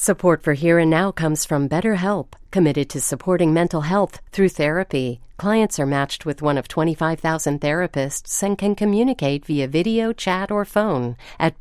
Support for Here and Now comes from BetterHelp, committed to supporting mental health through therapy. Clients are matched with one of 25,000 therapists and can communicate via video, chat, or phone at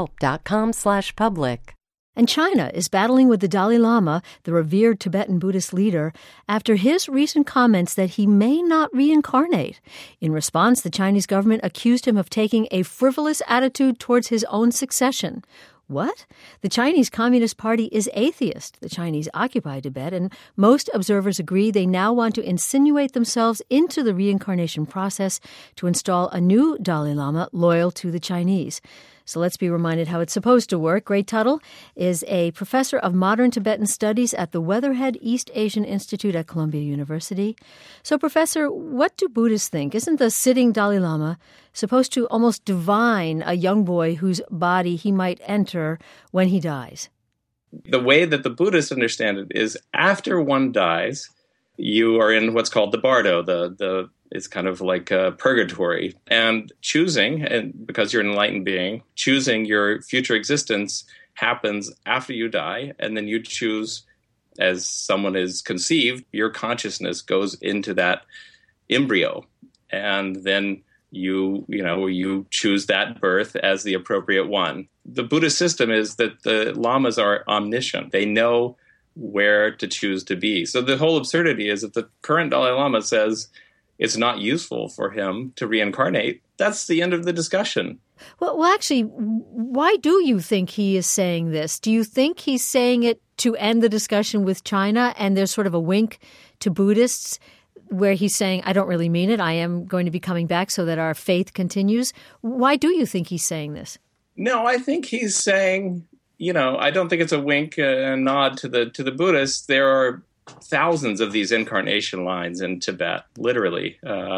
betterhelp.com/public. And China is battling with the Dalai Lama, the revered Tibetan Buddhist leader, after his recent comments that he may not reincarnate. In response, the Chinese government accused him of taking a frivolous attitude towards his own succession. What? The Chinese Communist Party is atheist. The Chinese occupy Tibet, and most observers agree they now want to insinuate themselves into the reincarnation process to install a new Dalai Lama loyal to the Chinese. So let's be reminded how it's supposed to work. Gray Tuttle is a professor of modern Tibetan studies at the Weatherhead East Asian Institute at Columbia University. So, Professor, what do Buddhists think? Isn't the sitting Dalai Lama supposed to almost divine a young boy whose body he might enter when he dies? The way that the Buddhists understand it is after one dies, you are in what's called the bardo, it's kind of like a purgatory. And choosing, and because you're an enlightened being, choosing your future existence happens after you die, and then you choose, as someone is conceived, your consciousness goes into that embryo. And then you choose that birth as the appropriate one. The Buddhist system is that the lamas are omniscient. They know where to choose to be. So the whole absurdity is if the current Dalai Lama says it's not useful for him to reincarnate, that's the end of the discussion. Well, actually, why do you think he is saying this? Do you think he's saying it to end the discussion with China, and there's sort of a wink to Buddhists where he's saying, I don't really mean it, I am going to be coming back so that our faith continues? Why do you think he's saying this? No, I think he's saying, I don't think it's a wink, a nod to the Buddhists. There are thousands of these incarnation lines in Tibet, literally,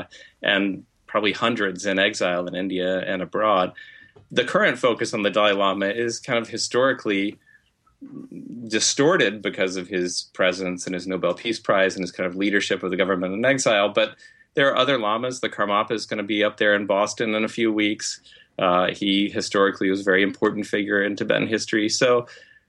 and probably hundreds in exile in India and abroad. The current focus on the Dalai Lama is kind of historically distorted because of his presence and his Nobel Peace Prize and his kind of leadership of the government in exile. But there are other lamas. The Karmapa is going to be up there in Boston in a few weeks. He historically was a very important figure in Tibetan history. So,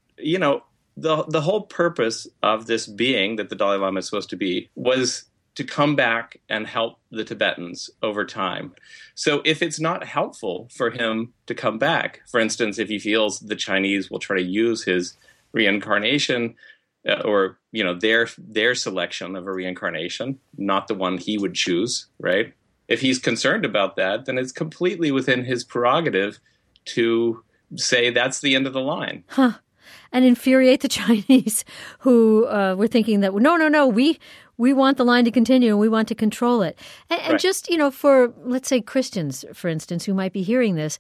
the whole purpose of this being that the Dalai Lama is supposed to be was to come back and help the Tibetans over time. So if it's not helpful for him to come back, for instance, if he feels the Chinese will try to use his reincarnation or their selection of a reincarnation, not the one he would choose, right? If he's concerned about that, then it's completely within his prerogative to say that's the end of the line. Huh. And infuriate the Chinese who were thinking that, no, we want the line to continue and we want to control it. And right. Just, for, let's say, Christians, for instance, who might be hearing this,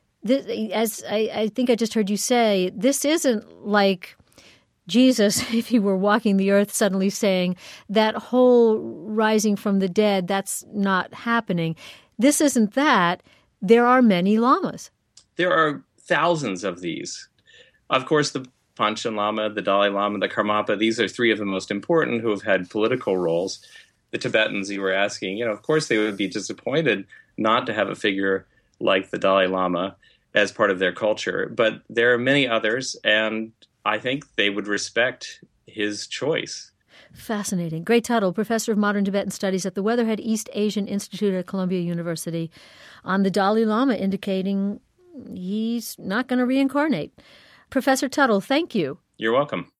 as I think I just heard you say, this isn't like Jesus, if he were walking the earth, suddenly saying that whole rising from the dead, that's not happening. This isn't that. There are many lamas. There are thousands of these. Of course, the Panchen Lama, the Dalai Lama, the Karmapa, these are three of the most important who have had political roles. The Tibetans, you were asking, of course they would be disappointed not to have a figure like the Dalai Lama as part of their culture. But there are many others, and I think they would respect his choice. Fascinating. Gray Tuttle, professor of modern Tibetan studies at the Weatherhead East Asian Institute at Columbia University, on the Dalai Lama indicating he's not going to reincarnate. Professor Tuttle, thank you. You're welcome.